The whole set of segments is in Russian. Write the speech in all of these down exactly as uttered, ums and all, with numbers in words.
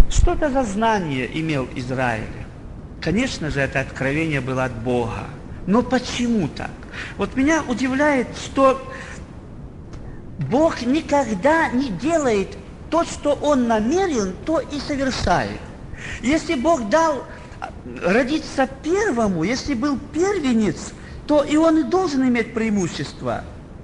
Что это за знание имел Израиль? Конечно же, это откровение было от Бога. Но почему так? Вот меня удивляет, что Бог никогда не делает то, что Он намерен, то и совершает. Если Бог дал родиться первому, если был первенец, то и он и должен иметь преимущество.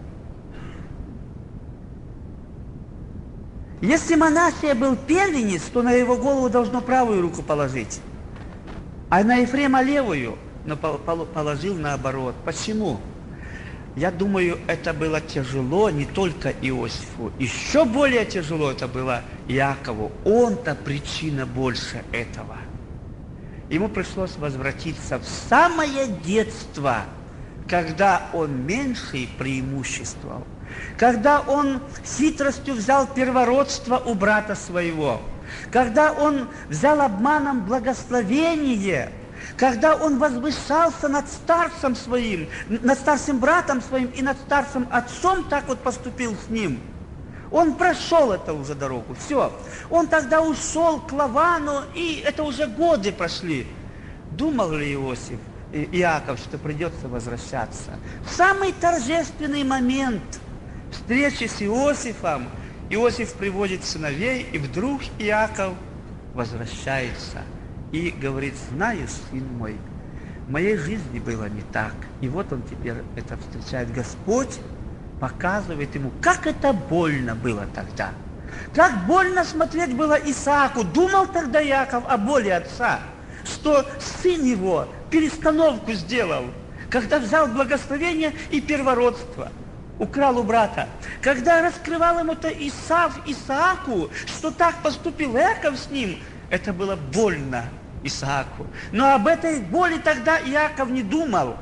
Если Манасия был первенец, то на его голову должно правую руку положить, а на Ефрема левую, но положил наоборот. Почему? Я думаю, это было тяжело не только Иосифу, еще более тяжело это было Иакову. Он-то причина больше этого. Ему пришлось возвратиться в самое детство, когда он меньший преимуществовал, когда он хитростью взял первородство у брата своего, когда он взял обманом благословение, когда он возвышался над старцем своим, над старшим братом своим и над старшим отцом, так вот поступил с ним. Он прошел это уже дорогу, все. Он тогда ушел к Лавану, и это уже годы прошли. Думал ли Иосиф, Иаков, что придется возвращаться? В самый торжественный момент встречи с Иосифом Иосиф приводит сыновей, и вдруг Иаков возвращается и говорит: знаю, сын мой, в моей жизни было не так. И вот он теперь это встречает. Господь показывает ему, как это больно было тогда. Как больно смотреть было Исааку. Думал тогда Иаков о боли отца, что сын его перестановку сделал, когда взял благословение и первородство, украл у брата. Когда раскрывал ему-то Исав Исааку, что так поступил Иаков с ним, это было больно Исааку. Но об этой боли тогда Иаков не думал.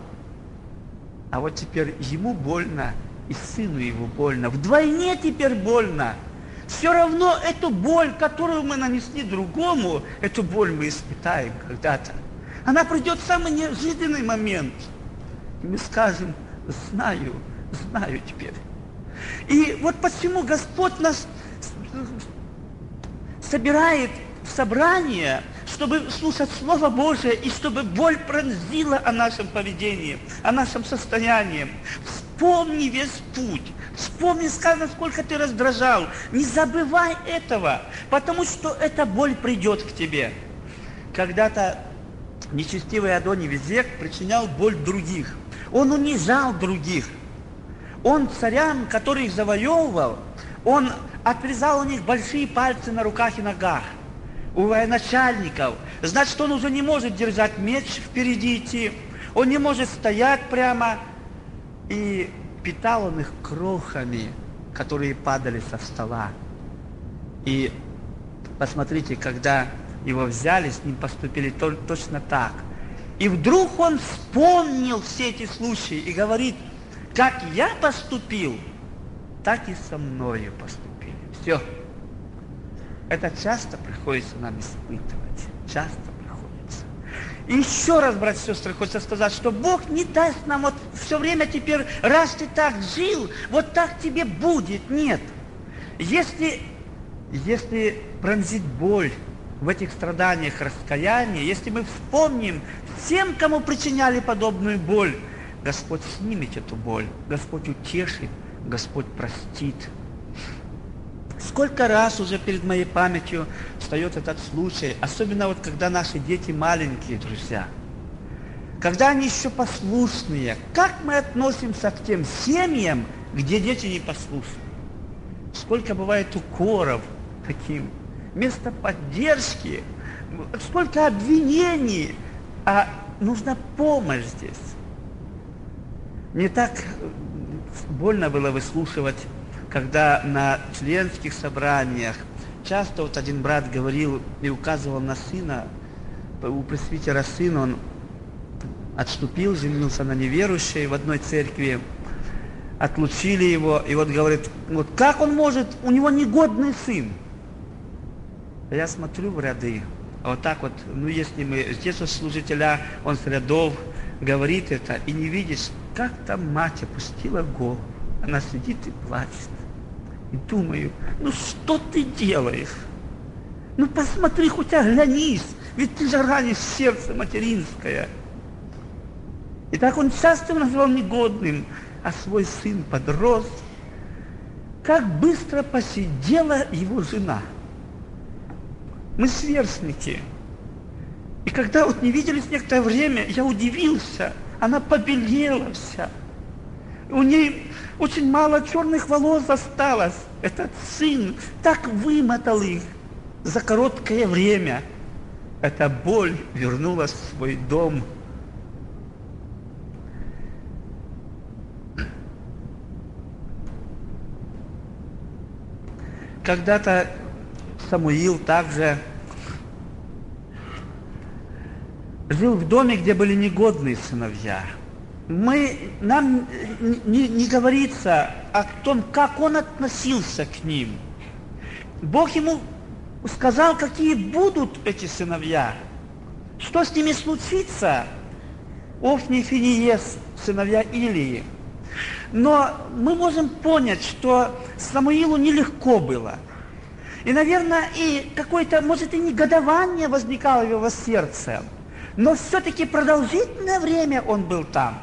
А вот теперь ему больно, и сыну его больно. Вдвойне теперь больно. Все равно эту боль, которую мы нанесли другому, эту боль мы испытаем когда-то. Она придет в самый неожиданный момент. И мы скажем: знаю, знаю теперь. И вот почему Господь нас собирает в собрание, чтобы слушать Слово Божие, и чтобы боль пронзила о нашем поведении, о нашем состоянии. Вспомни весь путь. Вспомни, сказано, сколько ты раздражал. Не забывай этого, потому что эта боль придет к тебе. Когда-то нечестивый Адони-Безек причинял боль других. Он унижал других. Он царям, которых завоевывал, он отрезал у них большие пальцы на руках и ногах. У военачальников. Значит, он уже не может держать меч впереди идти. Он не может стоять прямо. И питал он их крохами, которые падали со стола. И посмотрите, когда его взяли, с ним поступили то, точно так. И вдруг он вспомнил все эти случаи и говорит: как я поступил, так и со мною поступили. Все. Это часто приходится нам испытывать. Часто приходится. И еще раз, братья и сестры, хочется сказать, что Бог не даст нам вот все время теперь, раз ты так жил, вот так тебе будет. Нет. Если, если пронзить боль в этих страданиях, раскаяние, если мы вспомним всем, кому причиняли подобную боль, Господь снимет эту боль, Господь утешит, Господь простит. Сколько раз уже перед моей памятью встает этот случай, особенно вот когда наши дети маленькие, друзья, когда они еще послушные, как мы относимся к тем семьям, где дети непослушны? Сколько бывает укоров таким, вместо поддержки, сколько обвинений, а нужна помощь здесь. Мне так больно было выслушивать, когда на членских собраниях часто вот один брат говорил и указывал на сына, у пресвитера сын, он отступил, женился на неверующей в одной церкви, отлучили его, и вот говорит: вот как он может, у него негодный сын. Я смотрю в ряды, а вот так вот, ну если мы, здесь вот служителя, он с рядов говорит это, и не видишь, как там мать опустила голову, она сидит и плачет. И думаю: ну что ты делаешь? Ну посмотри, хоть оглянись, ведь ты же ранишь сердце материнское. И так он часто назвал негодным, а свой сын подрос. Как быстро посидела его жена. Мы сверстники. И когда вот не виделись некоторое время, я удивился. Она побелела вся. У ней очень мало черных волос осталось. Этот сын так вымотал их за короткое время. Эта боль вернулась в свой дом. Когда-то Самуил также жил в доме, где были негодные сыновья. Мы, нам не, не говорится о том, как он относился к ним. Бог ему сказал, какие будут эти сыновья, что с ними случится. Офни и Финиес, сыновья Илии. Но мы можем понять, что Самуилу нелегко было. И, наверное, и какое-то, может, и негодование возникало в его сердце. Но все-таки продолжительное время он был там.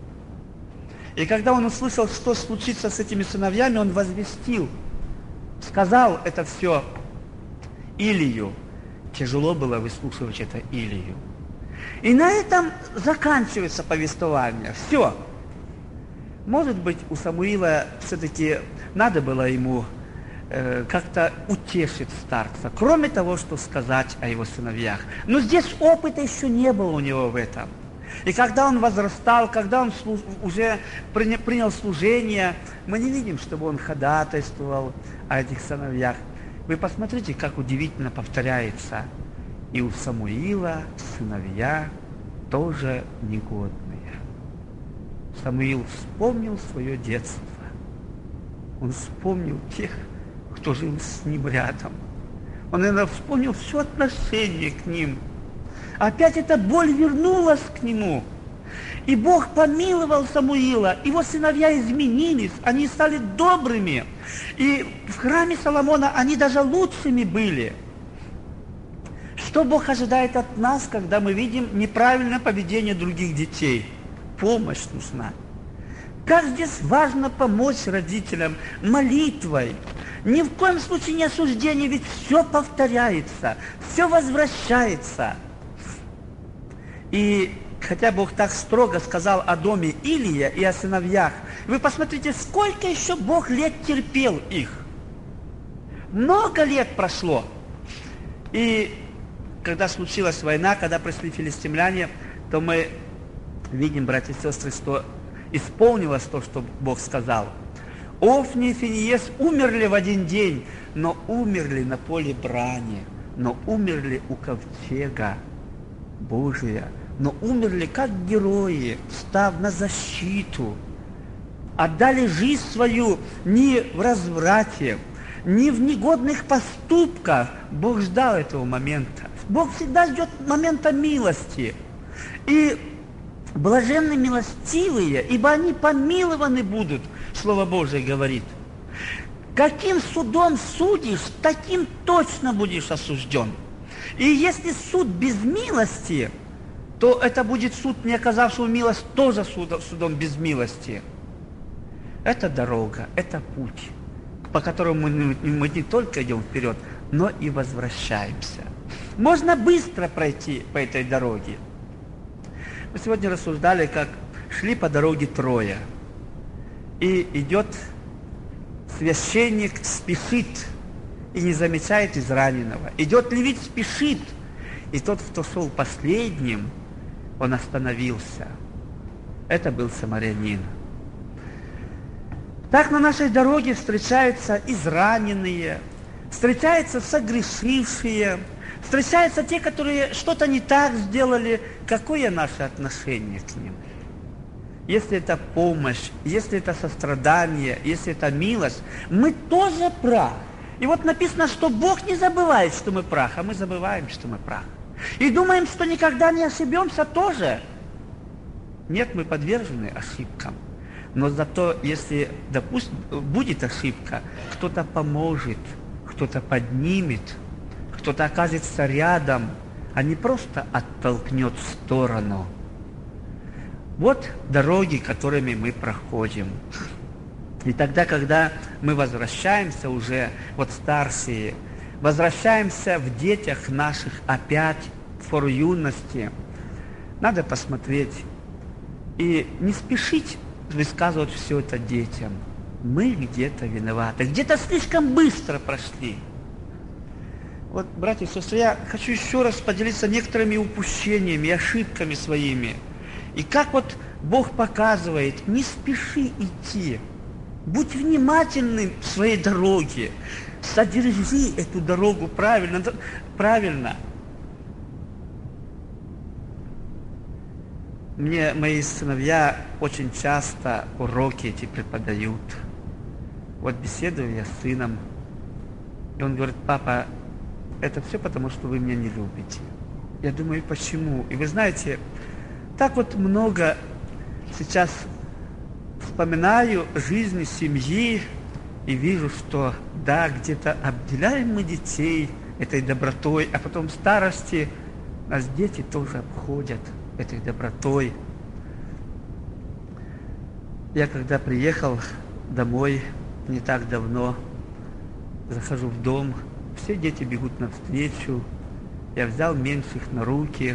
И когда он услышал, что случится с этими сыновьями, он возвестил, сказал это все Илию. Тяжело было выслушивать это Илию. И на этом заканчивается повествование. Все. Может быть, у Самуила все-таки надо было ему э, как-то утешить старца, кроме того, что сказать о его сыновьях. Но здесь опыта еще не было у него в этом. И когда он возрастал, когда он служ... уже приня... принял служение, мы не видим, чтобы он ходатайствовал о этих сыновьях. Вы посмотрите, как удивительно повторяется. И у Самуила сыновья тоже негодные. Самуил вспомнил свое детство. Он вспомнил тех, кто жил с ним рядом. Он, наверное, вспомнил все отношение к ним. Опять эта боль вернулась к нему. И Бог помиловал Самуила. Его сыновья изменились, они стали добрыми. И в храме Соломона они даже лучшими были. Что Бог ожидает от нас, когда мы видим неправильное поведение других детей? Помощь нужна. Как здесь важно помочь родителям молитвой. Ни в коем случае не осуждение, ведь все повторяется, все возвращается. И хотя Бог так строго сказал о доме Илия и о сыновьях, вы посмотрите, сколько еще Бог лет терпел их. Много лет прошло. И когда случилась война, когда пришли филистимляне, то мы видим, братья и сестры, что исполнилось то, что Бог сказал. Офни и Финиес умерли в один день, но умерли на поле брани, но умерли у ковчега Божия, но умерли как герои, став на защиту, отдали жизнь свою не в разврате, не в негодных поступках. Бог ждал этого момента. Бог всегда ждет момента милости. И блаженны милостивые, ибо они помилованы будут, Слово Божие говорит. Каким судом судишь, таким точно будешь осужден. И если суд без милости, то это будет суд, не оказавшего милость, тоже судом без милости. Это дорога, это путь, по которому мы, мы не только идем вперед, но и возвращаемся. Можно быстро пройти по этой дороге. Мы сегодня рассуждали, как шли по дороге трое. И идет священник, спешит и не замечает израненного. Идет левит, спешит. И тот, кто шел последним, он остановился. Это был самарянин. Так на нашей дороге встречаются израненные, встречаются согрешившие, встречаются те, которые что-то не так сделали. Какое наше отношение к ним? Если это помощь, если это сострадание, если это милость, мы тоже прах. И вот написано, что Бог не забывает, что мы прах, а мы забываем, что мы прах. И думаем, что никогда не ошибемся тоже. Нет, мы подвержены ошибкам. Но зато, если, допустим, будет ошибка, кто-то поможет, кто-то поднимет, кто-то окажется рядом, а не просто оттолкнет в сторону. Вот дороги, которыми мы проходим. И тогда, когда мы возвращаемся уже, вот старшие, возвращаемся в детях наших опять в пору юности, надо посмотреть и не спешить высказывать все это детям. Мы где-то виноваты, где-то слишком быстро прошли. Вот, братья и сестры, я хочу еще раз поделиться некоторыми упущениями, ошибками своими. И как вот Бог показывает, не спеши идти. Будь внимательным в своей дороге. Содержи эту дорогу правильно. правильно. Мне мои сыновья очень часто уроки эти преподают. Вот беседую я с сыном, и он говорит: папа, это все потому, что вы меня не любите. Я думаю, почему? И вы знаете, так вот много сейчас вспоминаю жизни семьи и вижу, что да, где-то обделяем мы детей этой добротой, а потом в старости нас дети тоже обходят этой добротой. Я когда приехал домой не так давно, захожу в дом, все дети бегут навстречу, я взял меньших на руки,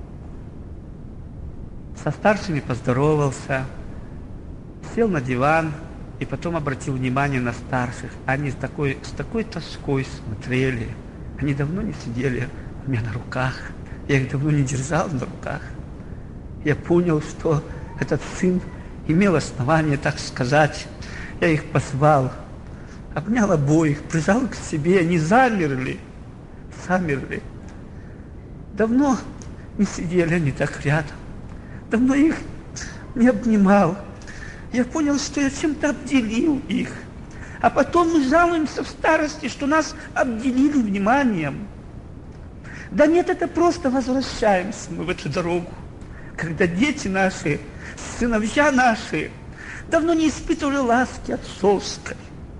со старшими поздоровался, сел на диван и потом обратил внимание на старших. Они с такой, с такой тоской смотрели, они давно не сидели у меня на руках, я их давно не держал на руках. Я понял, что этот сын имел основание так сказать. Я их позвал, обнял обоих, прижал к себе, они замерли, замерли. Давно не сидели они так рядом, давно их не обнимал. Я понял, что я чем-то обделил их. А потом мы жалуемся в старости, что нас обделили вниманием. Да нет, это просто возвращаемся мы в эту дорогу, когда дети наши, сыновья наши давно не испытывали ласки отцовской.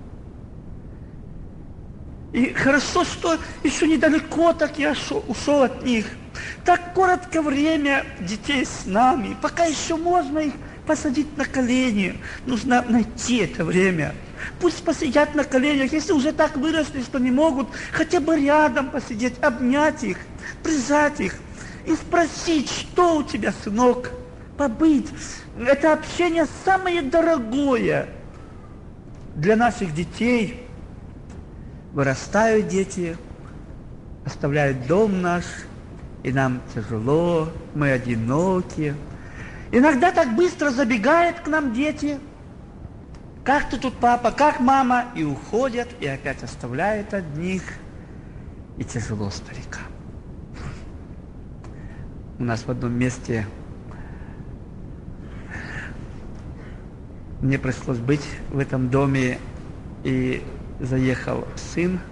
И хорошо, что еще недалеко так я шел, ушел от них. Так коротко время детей с нами, пока еще можно их посадить на колени. Нужно найти это время. Пусть посидят на коленях, если уже так выросли, что не могут, хотя бы рядом посидеть, обнять их, прижать их и спросить, что у тебя, сынок, побыть. Это общение самое дорогое для наших детей. Вырастают дети, оставляют дом наш, и нам тяжело, мы одиноки. Иногда так быстро забегают к нам дети. Как ты тут, папа, как мама? И уходят, и опять оставляют одних. И тяжело старикам. У нас в одном месте мне пришлось быть в этом доме, и заехал сын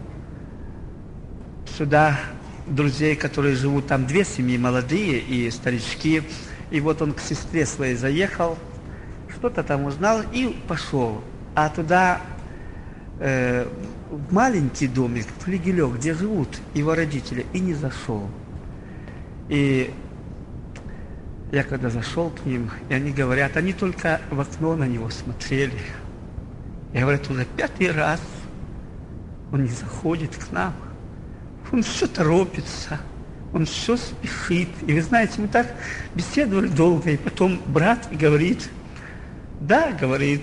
сюда, друзей, которые живут там, две семьи, молодые и старички. И вот он к сестре своей заехал, что-то там узнал и пошел. А туда, э, в маленький домик, флигелек, где живут его родители, и не зашел. И я когда зашел к ним, и они говорят, они только в окно на него смотрели. Я говорю, уже пятый раз он не заходит к нам. Он все торопится, он все спешит. И вы знаете, мы так беседовали долго, и потом брат говорит, да, говорит,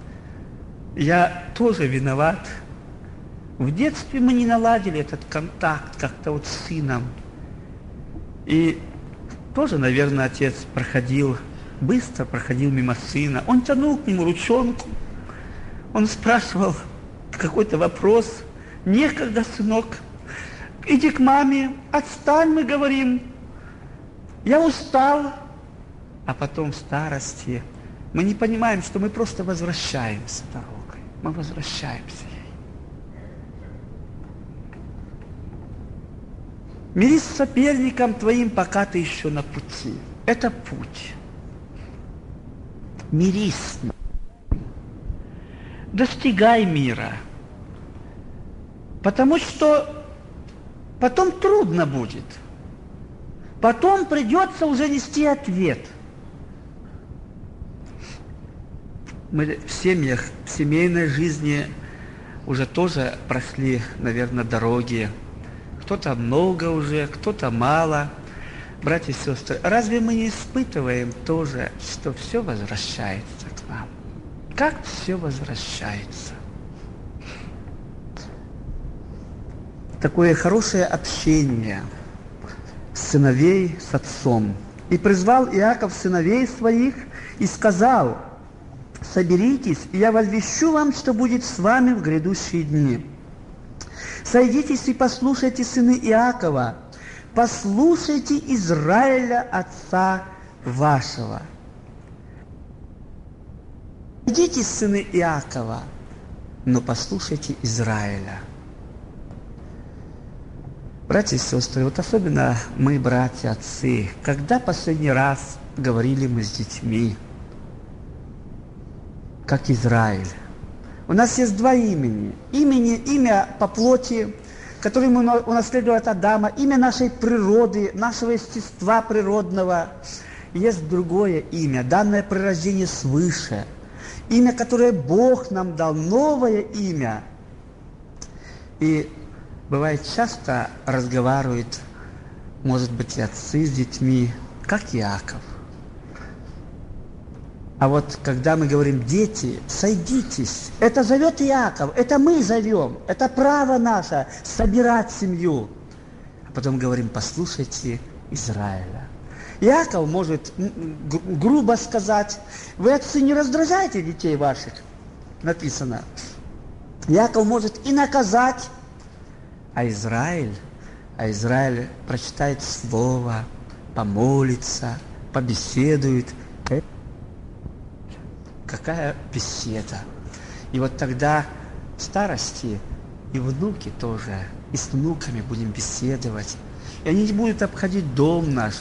я тоже виноват. В детстве мы не наладили этот контакт как-то вот с сыном. И тоже, наверное, отец проходил, быстро проходил мимо сына. Он тянул к нему ручонку, он спрашивал какой-то вопрос. Некогда, сынок, иди к маме, отстань, мы говорим. Я устал. А потом в старости мы не понимаем, что мы просто возвращаемся дорогой. Мы возвращаемся ей. Мирись с соперником твоим, пока ты еще на пути. Это путь. Мирись с ним. Достигай мира. Потому что Потом трудно будет. Потом придется уже нести ответ. Мы в семьях, в семейной жизни уже тоже прошли, наверное, дороги. Кто-то много уже, кто-то мало. Братья и сестры, разве мы не испытываем тоже, что все возвращается к нам? Как все возвращается? Такое хорошее общение сыновей с отцом. «И призвал Иаков сыновей своих и сказал: соберитесь, и я возвещу вам, что будет с вами в грядущие дни. Сойдитесь и послушайте, сыны Иакова, послушайте Израиля, отца вашего». Сойдитесь, сыны Иакова, но послушайте Израиля. Братья и сестры, вот особенно мы, братья, отцы, когда последний раз говорили мы с детьми, как Израиль? У нас есть два имени. Имени, имя по плоти, которое мы унаследовали от Адама, имя нашей природы, нашего естества природного. Есть другое имя, данное при рождении свыше. Имя, которое Бог нам дал, новое имя. И бывает, часто разговаривают, может быть, и отцы с детьми, как Иаков. А вот когда мы говорим: дети, сойдитесь, это зовет Иаков, это мы зовем, это право наше собирать семью. А потом говорим: послушайте Израиля. Иаков может грубо сказать: вы, отцы, не раздражайте детей ваших, написано. Иаков может и наказать, а Израиль, а Израиль прочитает слово, помолится, побеседует. Какая беседа! И вот тогда в старости и внуки тоже, и с внуками будем беседовать. И они не будут обходить дом наш.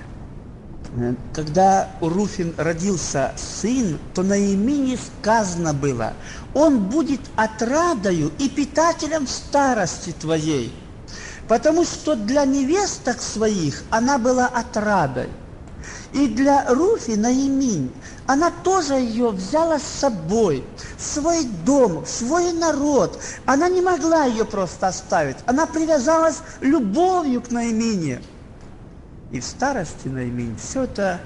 Когда у Руфин родился сын, то на имени сказано было: он будет отрадою и питателем старости твоей. Потому что для невесток своих она была отрадой. И для Руфи Наиминь, она тоже ее взяла с собой, в свой дом, в свой народ. Она не могла ее просто оставить. Она привязалась любовью к Наимине. И в старости Наиминь все это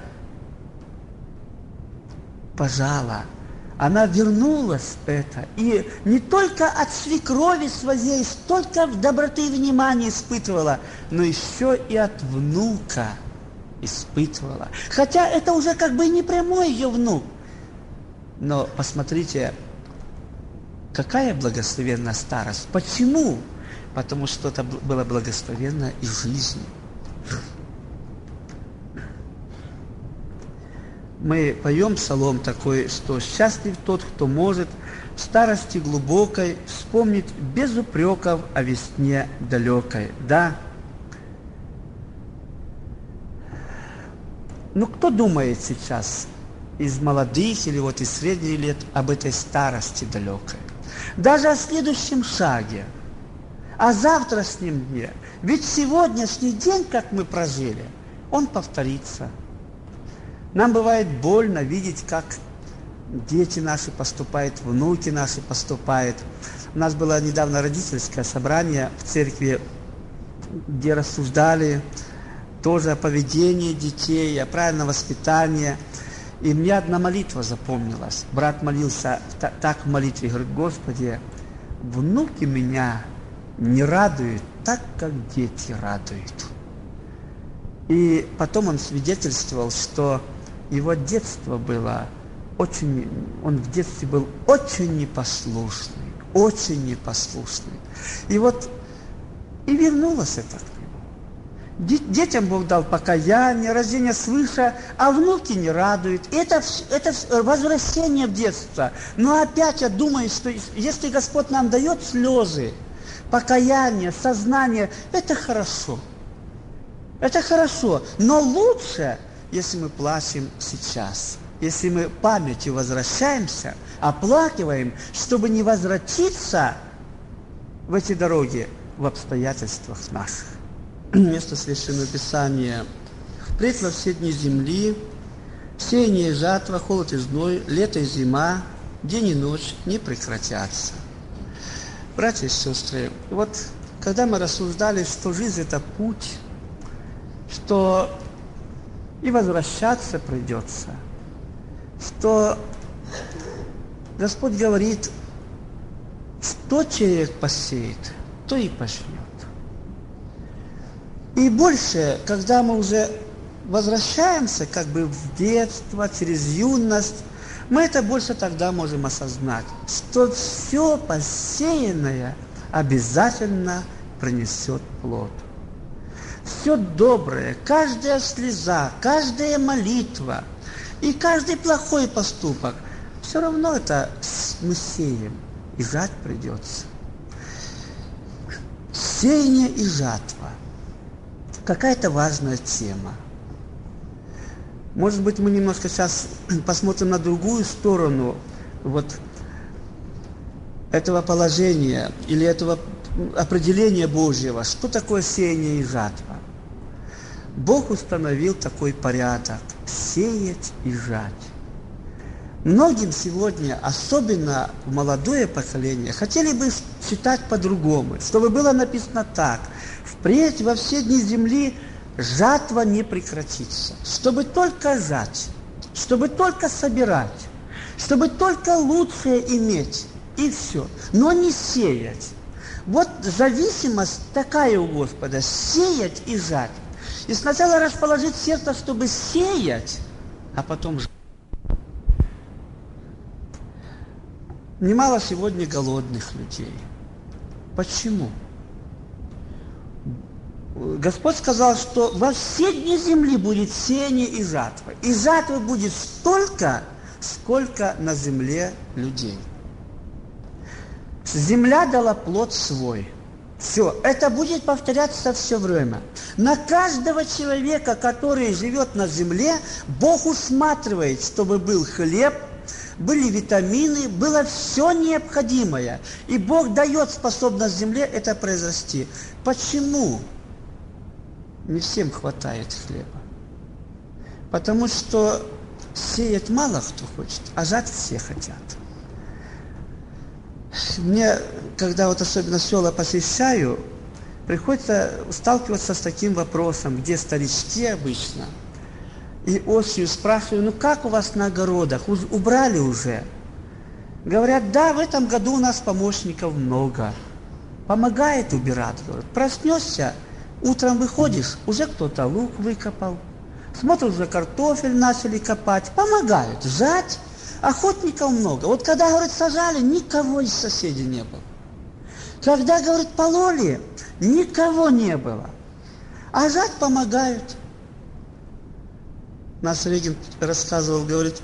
пожала. Она вернулась это. И не только от свекрови своей столько доброты и внимания испытывала, но еще и от внука испытывала. Хотя это уже как бы не прямой ее внук. Но посмотрите, какая благословенная старость. Почему? Потому что это было благословенно и жизнь. Мы поем псалом такой, что счастлив тот, кто может в старости глубокой вспомнить без упреков о весне далекой. Да? Ну, кто думает сейчас из молодых или вот из средних лет об этой старости далекой? Даже о следующем шаге, о завтрашнем дне. Ведь сегодняшний день, как мы прожили, он повторится. Нам бывает больно видеть, как дети наши поступают, внуки наши поступают. У нас было недавно родительское собрание в церкви, где рассуждали тоже о поведении детей, о правильном воспитании. И мне одна молитва запомнилась. Брат молился так в молитве, говорит: Господи, внуки меня не радуют так, как дети радуют. И потом он свидетельствовал, что его детство было очень, он в детстве был очень непослушный, очень непослушный. И вот, и вернулось это к нему. Детям Бог дал покаяние, рождение свыше, а внуки не радуют. Это, это возвращение в детство. Но опять я думаю, что если Господь нам дает слезы, покаяние, сознание, это хорошо. Это хорошо. Но лучше, если мы плачем сейчас, если мы памятью возвращаемся, оплакиваем, чтобы не возвратиться в эти дороги, в обстоятельствах наших. Место Священного Писания. «Впредь во все дни земли, сеяние и жатва, холод и зной, лето и зима, день и ночь не прекратятся». Братья и сестры, вот когда мы рассуждали, что жизнь – это путь, что и возвращаться придется, что Господь говорит, что человек посеет, то и пожнет. И больше, когда мы уже возвращаемся как бы в детство, через юность, мы это больше тогда можем осознать, что все посеянное обязательно принесет плод. Все доброе, каждая слеза, каждая молитва и каждый плохой поступок, все равно это мы сеем, и жать придется. Сеяние и жатва. Какая-то важная тема. Может быть, мы немножко сейчас посмотрим на другую сторону вот этого положения или этого определения Божьего. Что такое сеяние и жатва? Бог установил такой порядок – сеять и жать. Многим сегодня, особенно в молодое поколение, хотели бы читать по-другому, чтобы было написано так: «Впредь во все дни земли жатва не прекратится», чтобы только жать, чтобы только собирать, чтобы только лучшее иметь, и все, но не сеять. Вот зависимость такая у Господа – сеять и жать. И сначала расположить сердце, чтобы сеять, а потом жать. Немало сегодня голодных людей. Почему? Господь сказал, что во все дни земли будет сеяние и жатва. И жатвы будет столько, сколько на земле людей. Земля дала плод свой. Все, это будет повторяться все время. На каждого человека, который живет на земле, Бог усматривает, чтобы был хлеб, были витамины, было все необходимое. И Бог дает способность земле это произрасти. Почему не всем хватает хлеба? Потому что сеять мало кто хочет, а жать все хотят. Мне, когда вот особенно села посещаю, приходится сталкиваться с таким вопросом, где старички обычно. И осенью спрашиваю, ну как у вас на огородах, убрали уже? Говорят, да, в этом году у нас помощников много. Помогает убирать, говорят. Проснешься, утром выходишь, уже кто-то лук выкопал. Смотришь, уже картофель начали копать. Помогают, жать. Охотников много. Вот когда, говорит, сажали, никого из соседей не было. Когда, говорит, пололи, никого не было. А жать помогают. Наш регент рассказывал, говорит,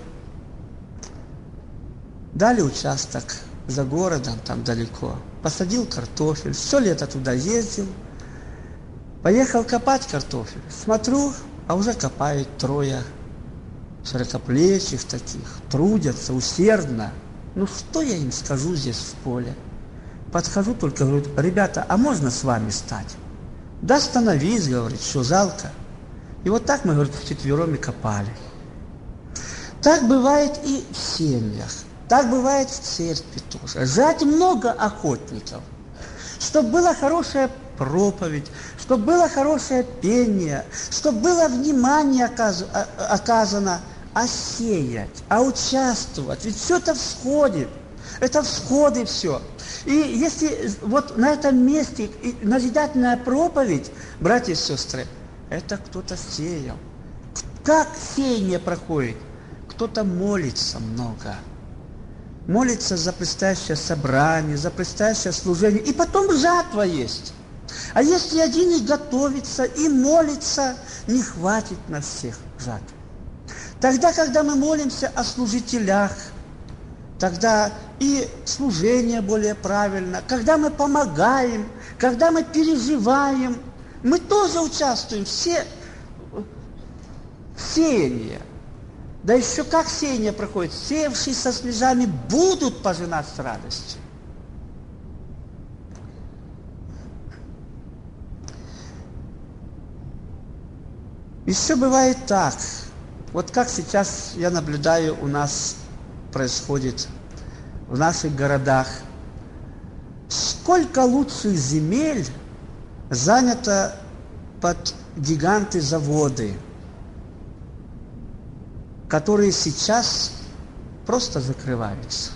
дали участок за городом, там далеко, посадил картофель, все лето туда ездил, поехал копать картофель. Смотрю, а уже копают трое широкоплечих таких, трудятся усердно. Ну что я им скажу здесь в поле? Подхожу только, говорю, ребята, а можно с вами стать? Да становись, говорит, что жалко. И вот так мы, говорит, вчетвером и копали. Так бывает и в семьях, так бывает в церкви тоже. Жать много охотников, чтобы была хорошая проповедь, чтобы было хорошее пение, чтобы было внимание оказано, а сеять, а участвовать. Ведь все это всходит, это всходы все. И если вот на этом месте назидательная проповедь, братья и сестры, это кто-то сеял. Как сеяние проходит? Кто-то молится много. Молится за предстоящее собрание, за предстоящее служение. И потом жатва есть. А если один и готовится, и молится, не хватит на всех жатвы. Тогда, когда мы молимся о служителях, тогда и служение более правильно, когда мы помогаем, когда мы переживаем, мы тоже участвуем все в сеянии. Да еще как сеяние проходит? Сеявшие со слезами будут пожинать с радостью. Еще бывает так, вот как сейчас я наблюдаю, у нас происходит в наших городах. Сколько лучших земель занято под гиганты-заводы, которые сейчас просто закрываются.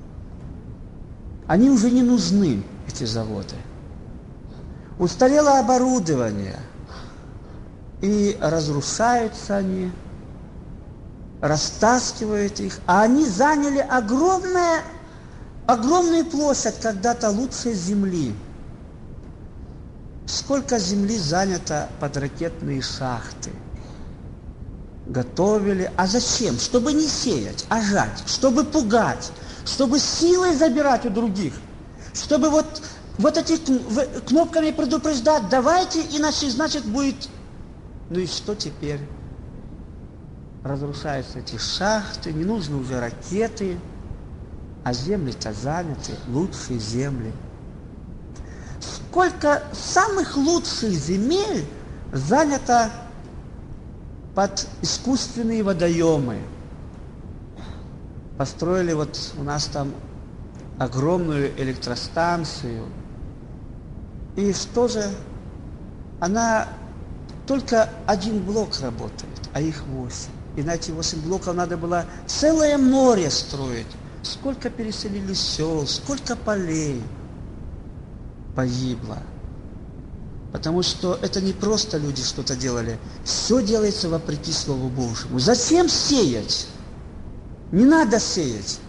Они уже не нужны, эти заводы. Устарело оборудование, и разрушаются они, растаскивают их, а они заняли огромное, огромную площадь когда-то лучшей земли. Сколько земли занято под ракетные шахты. Готовили. А зачем? Чтобы не сеять, а жать, чтобы пугать, чтобы силой забирать у других, чтобы вот, вот эти кнопками предупреждать, давайте, иначе, значит, будет... Ну и что теперь? Разрушаются эти шахты, не нужны уже ракеты, а земли-то заняты, лучшие земли. Сколько самых лучших земель занято под искусственные водоемы. Построили вот у нас там огромную электростанцию. И что же? Она только один блок работает, а их восемь. И на эти восемь блоков надо было целое море строить. Сколько переселили сел, сколько полей погибло. Потому что это не просто люди что-то делали. Все делается вопреки Слову Божьему. Зачем сеять? Не надо сеять.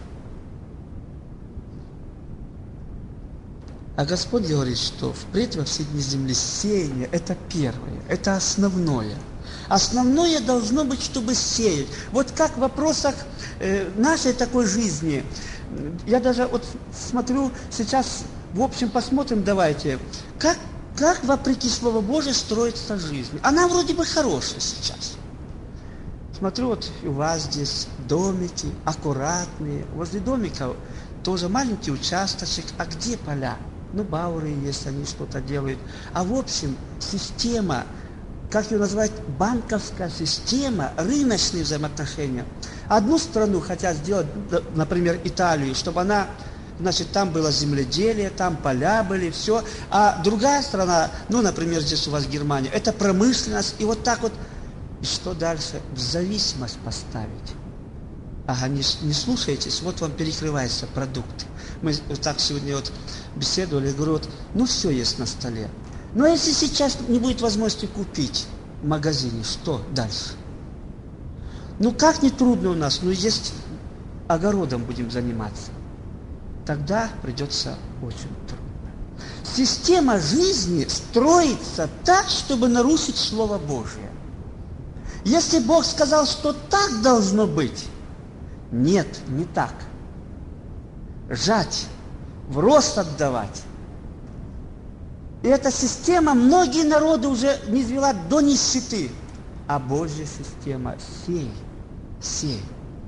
А Господь говорит, что впредь во все дни земли сеяние – это первое, это основное. Основное должно быть, чтобы сеять. Вот как в вопросах э, нашей такой жизни. Я даже вот смотрю сейчас, в общем, посмотрим, давайте, как, как вопреки Слову Божьему строится жизнь. Она вроде бы хорошая сейчас. Смотрю, вот у вас здесь домики аккуратные. Возле домиков тоже маленький участочек. А где поля? Ну, бауры есть, они что-то делают. А в общем, система, как ее называют, банковская система, рыночные взаимоотношения. Одну страну хотят сделать, например, Италию, чтобы она, значит, там было земледелие, там поля были, все. А другая страна, ну, например, здесь у вас Германия, это промышленность. И вот так вот, и что дальше? В зависимость поставить. Ага, не, не слушаетесь, вот вам перекрываются продукты. Мы вот так сегодня вот беседовали, говорю, вот, ну все есть на столе. Но если сейчас не будет возможности купить в магазине, что дальше? Ну как не трудно у нас, но есть огородом будем заниматься. Тогда придется очень трудно. Система жизни строится так, чтобы нарушить Слово Божие. Если Бог сказал, что так должно быть, нет, не так. Жать, в рост отдавать. И эта система многие народы уже низвела до нищеты. А Божья система – сей, сей.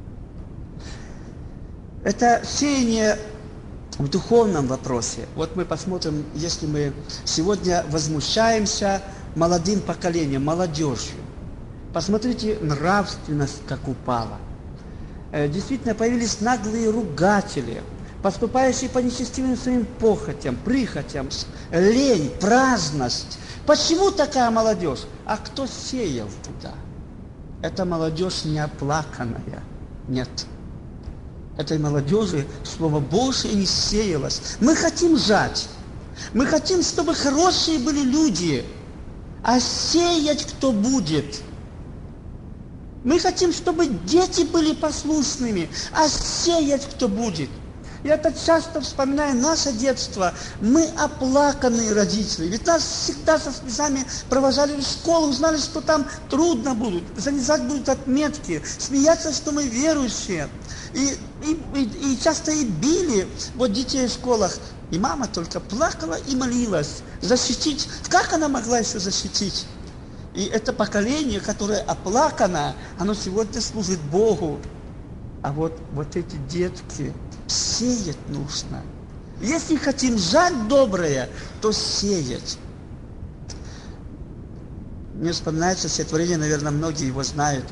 Это сеяние в духовном вопросе. Вот мы посмотрим, если мы сегодня возмущаемся молодым поколением, молодежью. Посмотрите, нравственность как упала. Действительно, появились наглые ругатели, поступающие по нечестивым своим похотям, прихотям, лень, праздность. Почему такая молодежь? А кто сеял туда? Эта молодежь неоплаканная. Нет. Этой молодежи Слово Божие не сеялось. Мы хотим жать. Мы хотим, чтобы хорошие были люди. А сеять кто будет? Мы хотим, чтобы дети были послушными, а сеять кто будет? Я так часто вспоминаю наше детство. Мы оплаканные родители. Ведь нас всегда со слезами провожали в школу, знали, что там трудно будут, занижать будут отметки, смеяться, что мы верующие. И, и, и, и часто и били вот детей в школах. И мама только плакала и молилась защитить. Как она могла еще защитить? И это поколение, которое оплакано, оно сегодня служит Богу. А вот, вот эти детки, сеять нужно. Если хотим жать доброе, то сеять. Мне вспоминается стихотворение, наверное, многие его знают.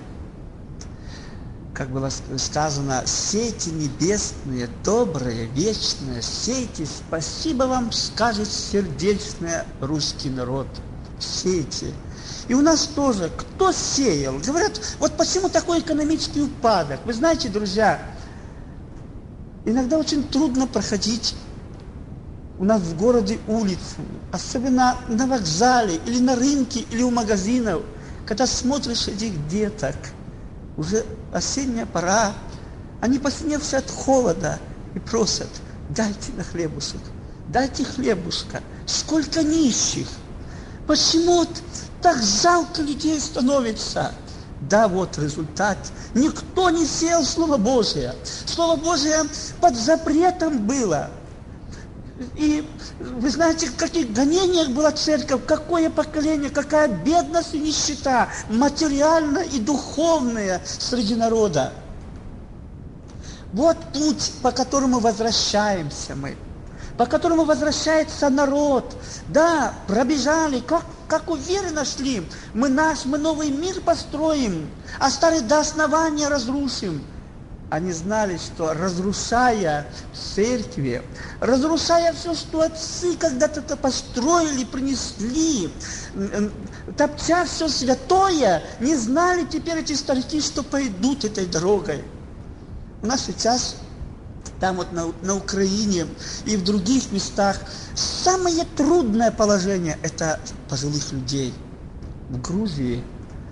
Как было сказано: «Сейте небесные, добрые, вечные, сейте, спасибо вам, скажет сердечный русский народ». Сейте. И у нас тоже, кто сеял? Говорят, вот почему такой экономический упадок? Вы знаете, друзья, иногда очень трудно проходить у нас в городе улицами, особенно на вокзале, или на рынке, или у магазинов, когда смотришь этих деток, уже осенняя пора, они посиневшие от холода и просят: дайте на хлебушек, дайте хлебушка. Сколько нищих! Почему так жалко людей становится? Да, вот результат. Никто не сеял Слово Божие. Слово Божие под запретом было. И вы знаете, в каких гонениях была церковь, какое поколение, какая бедность и нищета, материальная и духовная среди народа. Вот путь, по которому возвращаемся мы, по которому возвращается народ. Да, пробежали, как, как уверенно шли. Мы наш, мы новый мир построим, а старый до основания разрушим. Они знали, что разрушая церкви, разрушая все, что отцы когда-то построили, принесли, топча все святое, не знали теперь эти старики, что пойдут этой дорогой. У нас сейчас, там вот на, на Украине и в других местах, самое трудное положение – это пожилых людей. В Грузии,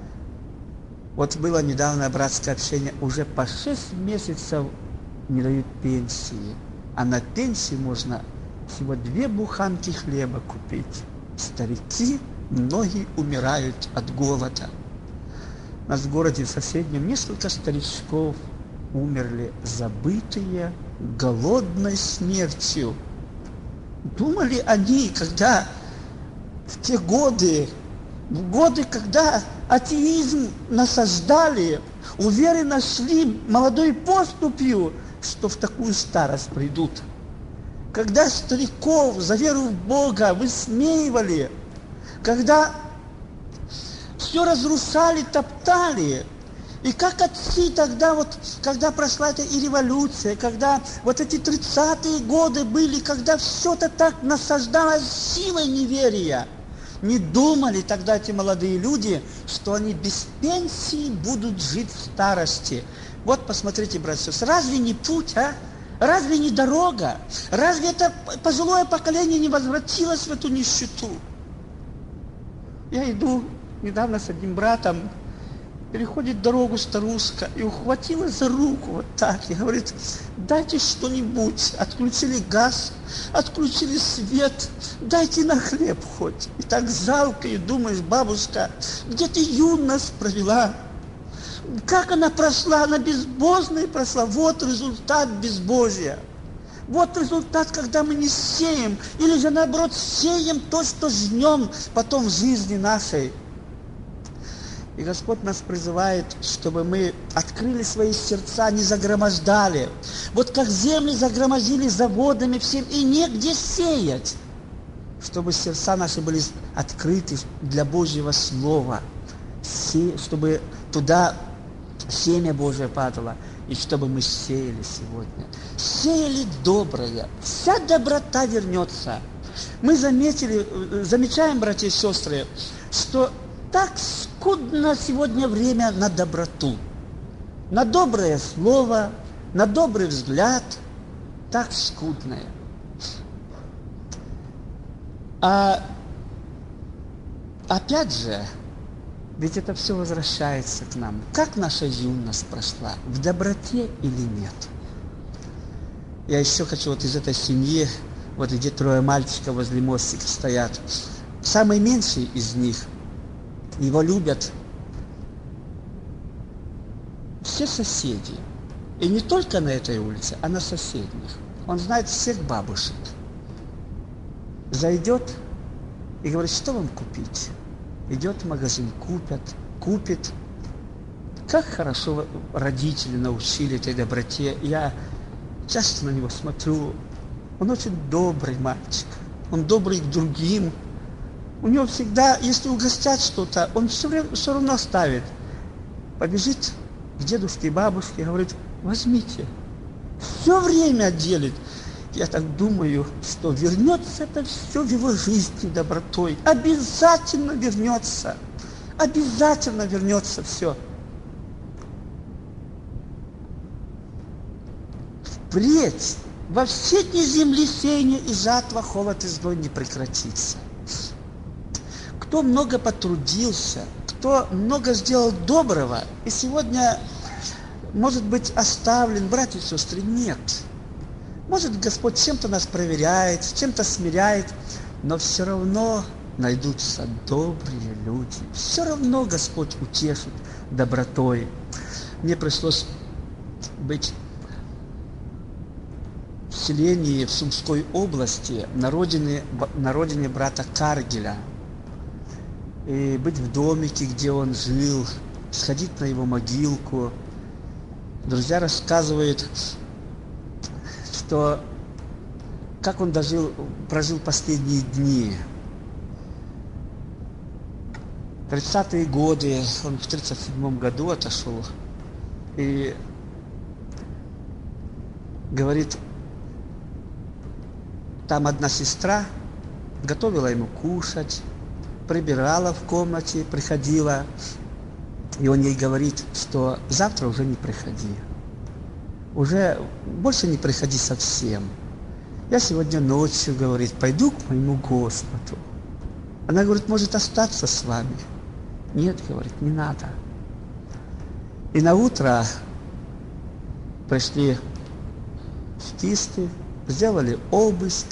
вот было недавно братское общение, уже по шесть месяцев не дают пенсии, а на пенсии можно всего две буханки хлеба купить. Старики, многие умирают от голода. У нас в городе соседнем несколько старичков умерли, забытые голодной смертью. Думали они, когда в те годы, в годы, когда атеизм насаждали, уверенно шли молодой поступью, что в такую старость придут. Когда стариков за веру в Бога высмеивали, когда все разрушали, топтали, и как отцы тогда, вот, когда прошла эта и революция, когда вот эти тридцатые годы были, когда все это так насаждалось силой неверия, не думали тогда эти молодые люди, что они без пенсии будут жить в старости. Вот посмотрите, братья, разве не путь, а? Разве не дорога? Разве это пожилое поколение не возвратилось в эту нищету? Я иду недавно с одним братом, переходит дорогу старушка и ухватила за руку вот так и говорит: дайте что-нибудь. Отключили газ, отключили свет, дайте на хлеб хоть. И так жалко, и думаешь: бабушка, где ты юность провела? Как она прошла? Она безбожной прошла. Вот результат безбожия. Вот результат, когда мы не сеем, или же наоборот сеем то, что жнем потом в жизни нашей. И Господь нас призывает, чтобы мы открыли свои сердца, не загромождали. Вот как земли загромождили заводами всем, и негде сеять. Чтобы сердца наши были открыты для Божьего Слова. Чтобы туда семя Божие падало. И чтобы мы сеяли сегодня. Сеяли доброе. Вся доброта вернется. Мы заметили, замечаем, братья и сестры, что так скудно сегодня время на доброту, на доброе слово, на добрый взгляд, так скудное. А опять же, ведь это все возвращается к нам. Как наша юность прошла? В доброте или нет? Я еще хочу вот из этой семьи, вот где трое мальчиков возле мостика стоят. Самый меньший из них, его любят все соседи. И не только на этой улице, а на соседних. Он знает всех бабушек. Зайдет и говорит: что вам купить? Идет в магазин, купят, купит. Как хорошо родители научили этой доброте. Я часто на него смотрю. Он очень добрый мальчик. Он добрый к другим. У него всегда, если угостят что-то, он все, время, все равно ставит. Побежит к дедушке и бабушке, говорит, возьмите. Все время делит. Я так думаю, что вернется это все в его жизни добротой. Обязательно вернется. Обязательно вернется все. Впредь во все дни земли сеяние и жатва, холод и зной не прекратится. Кто много потрудился, кто много сделал доброго, и сегодня, может быть, оставлен, братья и сестры, нет. Может, Господь чем-то нас проверяет, чем-то смиряет, но все равно найдутся добрые люди. Все равно Господь утешит добротой. Мне пришлось быть в селении в Сумской области, на родине, на родине брата Каргеля. И быть в домике, где он жил, сходить на его могилку. Друзья рассказывают, что как он дожил, прожил последние дни. тридцатые годы, он в тридцать седьмом году отошел. И говорит, там одна сестра готовила ему кушать, прибирала в комнате, приходила. И он ей говорит, что завтра уже не приходи. Уже больше не приходи совсем. Я сегодня ночью, говорит, пойду к моему Господу. Она говорит, может остаться с вами? Нет, говорит, не надо. И на утро пришли чекисты, сделали обыск.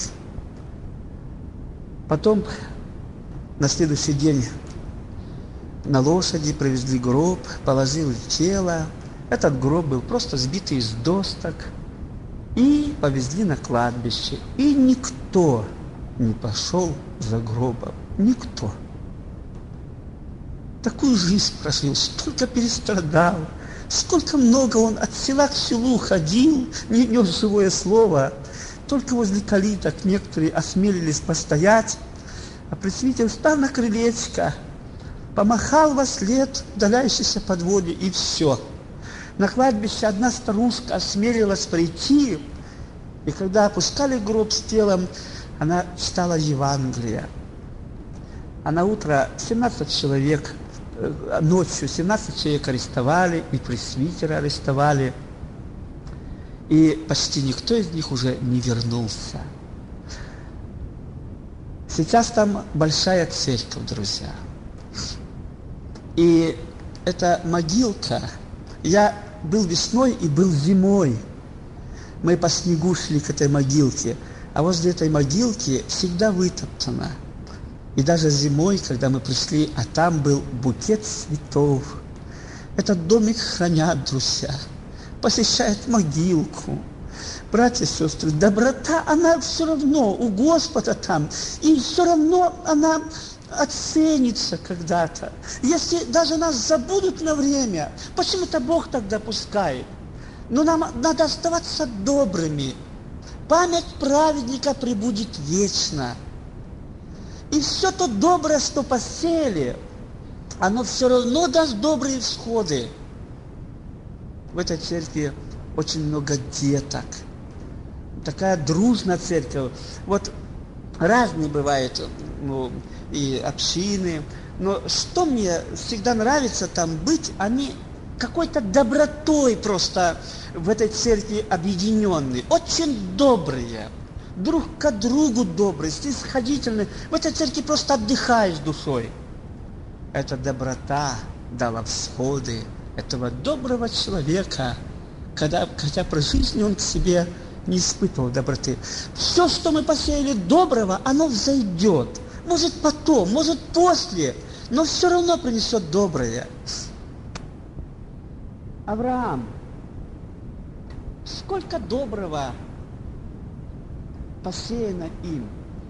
Потом на следующий день на лошади привезли гроб, положили тело. Этот гроб был просто сбитый из досток. И повезли на кладбище. И никто не пошел за гробом. Никто. Такую жизнь прожил, столько перестрадал, сколько много он от села к селу ходил, не нес живое слово. Только возле калиток некоторые осмелились постоять, а пресвитер встал на крылечко, помахал во след удаляющейся подводе, и все. На кладбище одна старушка осмелилась прийти, и когда опускали гроб с телом, она читала Евангелие. А на утро семнадцать человек, ночью семнадцать человек арестовали, и пресвитера арестовали. И почти никто из них уже не вернулся. Сейчас там большая церковь, друзья. И эта могилка, я был весной и был зимой. Мы по снегу шли к этой могилке, а возле этой могилки всегда вытоптано. И даже зимой, когда мы пришли, а там был букет цветов. Этот домик хранят, друзья, посещают могилку. Братья и сестры, доброта, она все равно у Господа там, и все равно она оценится когда-то. Если даже нас забудут на время, почему-то Бог так допускает. Но нам надо оставаться добрыми. Память праведника пребудет вечно. И все то доброе, что посеяли, оно все равно даст добрые всходы. В этой церкви очень много деток. Такая дружная церковь. Вот разные бывают, ну, и общины. Но что мне всегда нравится там быть, они какой-то добротой просто в этой церкви объединенные. Очень добрые. Друг к другу добрые, снисходительные. В этой церкви просто отдыхаешь душой. Эта доброта дала всходы этого доброго человека, когда, хотя при жизни он к себе не испытывал доброты. Все, что мы посеяли доброго, оно взойдет. Может потом, может после, но все равно принесет доброе. Авраам, сколько доброго посеяно им.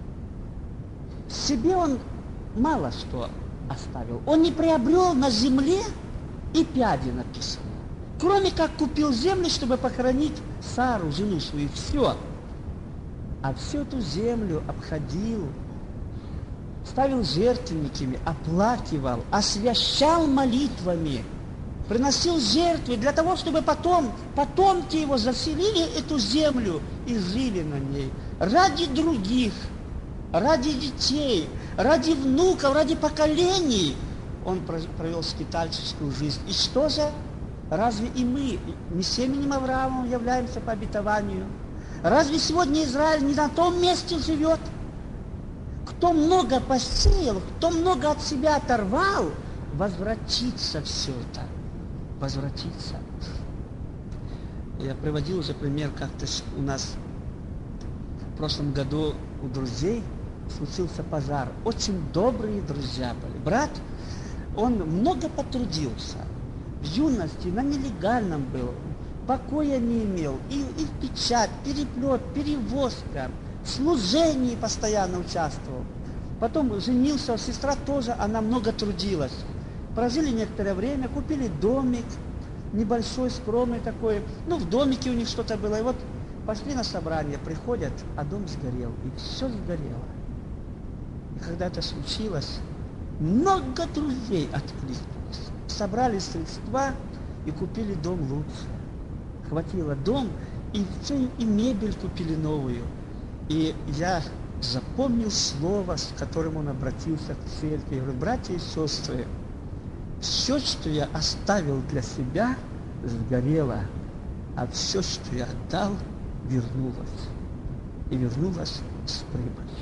Себе он мало что оставил. Он не приобрел на земле и пяди, написано. Кроме как купил землю, чтобы похоронить Сару, жену свою, все. А всю эту землю обходил, ставил жертвенниками, оплакивал, освящал молитвами, приносил жертвы для того, чтобы потом потомки его заселили эту землю и жили на ней. Ради других, ради детей, ради внуков, ради поколений он провел скитальческую жизнь. И что же? Разве и мы не семенем Авраамом являемся по обетованию? Разве сегодня Израиль не на том месте живет? Кто много посеял, кто много от себя оторвал, возвратится все это. Возвратиться. Я приводил уже пример, как-то у нас в прошлом году у друзей случился пожар. Очень добрые друзья были. Брат, он много потрудился. В юности на нелегальном был, покоя не имел. И, и печать, переплет, перевозка, в служении постоянно участвовал. Потом женился, сестра тоже, она много трудилась. Прожили некоторое время, купили домик, небольшой, скромный такой. Ну, в домике у них что-то было. И вот пошли на собрание, приходят, а дом сгорел. И все сгорело. И когда это случилось, много друзей откликнулось. Собрали средства и купили дом лучше. Хватило дом, и все, и мебель купили новую. И я запомнил слово, с которым он обратился к церкви. Я говорю: братья и сестры, все, что я оставил для себя, сгорело, а все, что я отдал, вернулось. И вернулось с прибылью.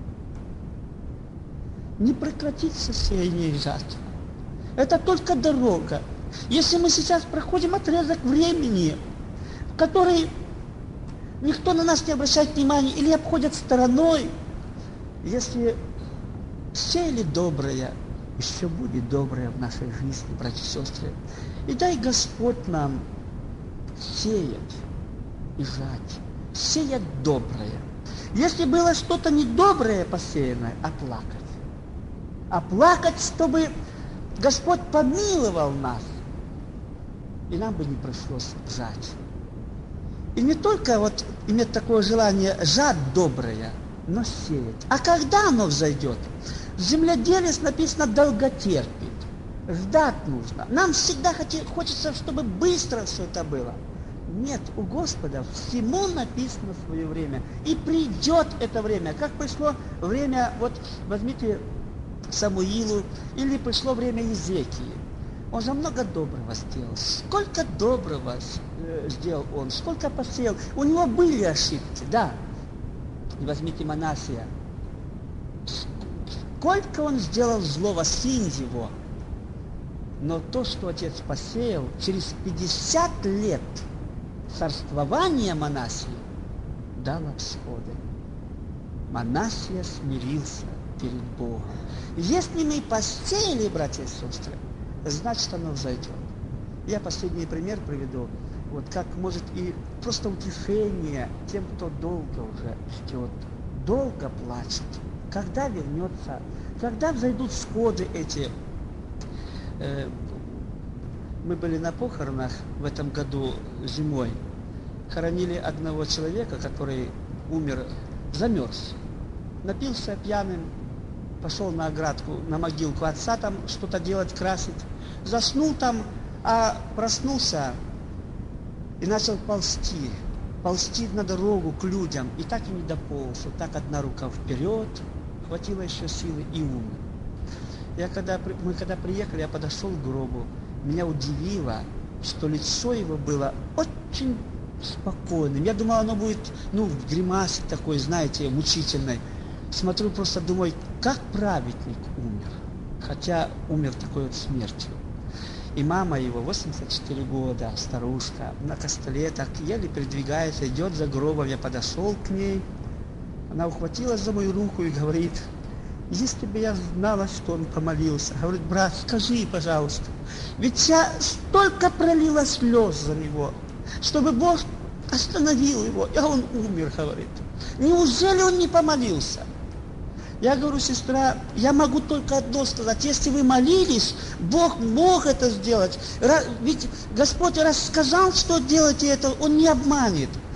Не прекратится сеяние и жатва. Это только дорога. Если мы сейчас проходим отрезок времени, в который никто на нас не обращает внимания или обходят стороной, если сеяли доброе, еще будет доброе в нашей жизни, братья и сестры. И дай Господь нам сеять и жать, сеять доброе. Если было что-то недоброе посеянное, оплакать. Оплакать, чтобы Господь помиловал нас, и нам бы не пришлось жать. И не только вот иметь такое желание жать доброе, но сеять. А когда оно взойдет? Земледелец, написано, долготерпит. Ждать нужно. Нам всегда хочется, чтобы быстро все это было. Нет, у Господа всему написано свое время. И придет это время. Как пришло время, вот возьмите Самуилу, или пришло время Иезекии. Он же много доброго сделал. Сколько доброго э, сделал он, сколько посеял. У него были ошибки, да. И возьмите Манассия. Сколько он сделал злого, сын его. Но то, что отец посеял, через пятьдесят лет царствования Манассии дало всходы. Манассия смирился перед Богом. Если мы посеяли, братья и сестры, значит, оно взойдет. Я последний пример приведу. Вот как может и просто утешение тем, кто долго уже ждет, долго плачет. Когда вернется, когда взойдут всходы эти. Э, мы были на похоронах в этом году зимой. Хоронили одного человека, который умер, замерз. Напился пьяным, пошел на оградку, на могилку отца там что-то делать, красить. Заснул там, а проснулся и начал ползти. Ползти на дорогу к людям. И так и не дополз. Вот так одна рука вперед, хватило еще силы и умер. Я когда, мы когда приехали, я подошел к гробу. Меня удивило, что лицо его было очень спокойным. Я думал, оно будет, ну, в гримасе такой, знаете, мучительной. Смотрю, просто думаю, как праведник умер. Хотя умер такой вот смертью. И мама его, восемьдесят четыре года, старушка, на костыле так еле передвигается, идет за гробом. Я подошел к ней. Она ухватилась за мою руку и говорит: если бы я знала, что он помолился. Говорит: брат, скажи, пожалуйста, ведь я столько пролила слез за него, чтобы Бог остановил его, а он умер, говорит. Неужели он не помолился? Я говорю: сестра, я могу только одно сказать. Если вы молились, Бог мог это сделать. Ведь Господь раз сказал, что делайте это, Он не обманет.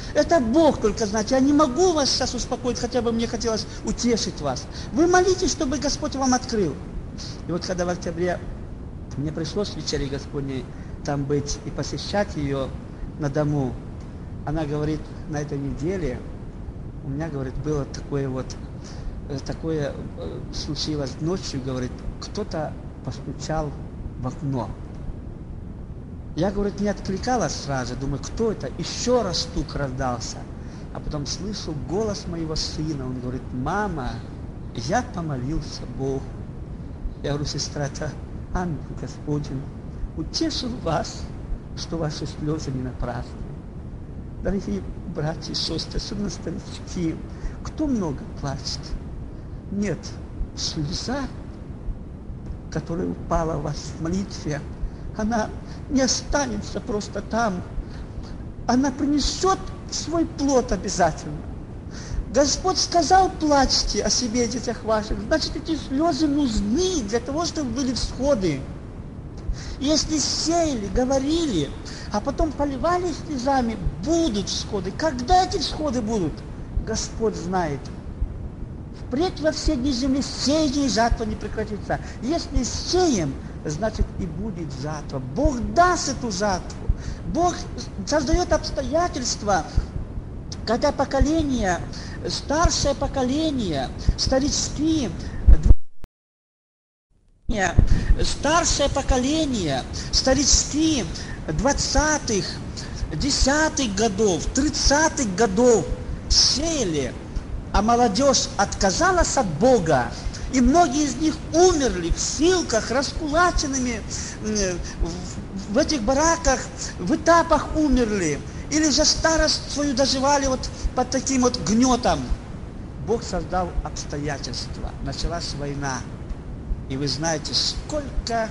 Это Бог только знает. Я не могу вас сейчас успокоить, хотя бы мне хотелось утешить вас. Вы молитесь, чтобы Господь вам открыл. И вот когда в октябре мне пришлось в вечере Господней там быть и посещать ее на дому, она говорит, на этой неделе у меня, говорит, было такое вот, такое случилось ночью, говорит, кто-то постучал в окно. Я, говорит, не откликалась сразу, думаю, кто это? Еще раз стук раздался. А потом слышу голос моего сына, он говорит, мама, я помолился Богу. Я говорю, сестра, это ангел Господень утешил вас, что ваши слезы не напрасны. Дорогие братья и сестры, особенно старички, кто много плачет? Нет, слеза, которая упала у вас в молитве, она не останется просто там. Она принесет свой плод обязательно. Господь сказал, плачьте о себе, детях ваших. Значит, эти слезы нужны для того, чтобы были всходы. Если сеяли, говорили, а потом поливали слезами, будут всходы. Когда эти всходы будут? Господь знает. Впредь во все дни земли сеяние и жатва не прекратится. Если сеем, значит и будет жатва. Бог даст эту жатву. Бог создает обстоятельства, когда поколение, старшее поколение, старички, старшее поколение, старички двадцатых, десятых годов, тридцатых годов сеяли, а молодежь отказалась от Бога. И многие из них умерли в ссылках, раскулаченными, в этих бараках, в этапах умерли. Или же старость свою доживали вот под таким вот гнетом. Бог создал обстоятельства. Началась война. И вы знаете, сколько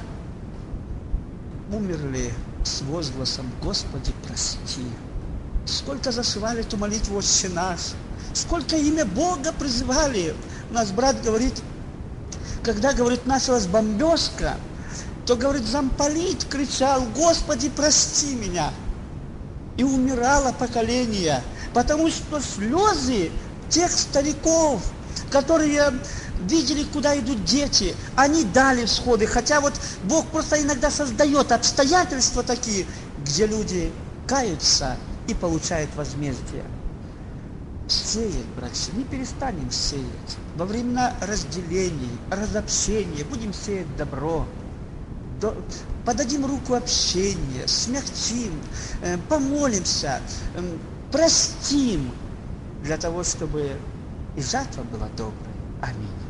умерли с возгласом «Господи, прости». Сколько зашивали эту молитву «Отче наш». Сколько имя Бога призывали. У нас брат говорит, когда, говорит, началась бомбежка, то, говорит, замполит кричал «Господи, прости меня». И умирало поколение, потому что слезы тех стариков, которые видели, куда идут дети, они дали всходы. Хотя вот Бог просто иногда создает обстоятельства такие, где люди каются и получают возмездие. Сеять, братья, не перестанем сеять. Во времена разделений, разобщения будем сеять добро. Подадим руку общения, смягчим, помолимся, простим, для того, чтобы и жатва была доброй. Аминь.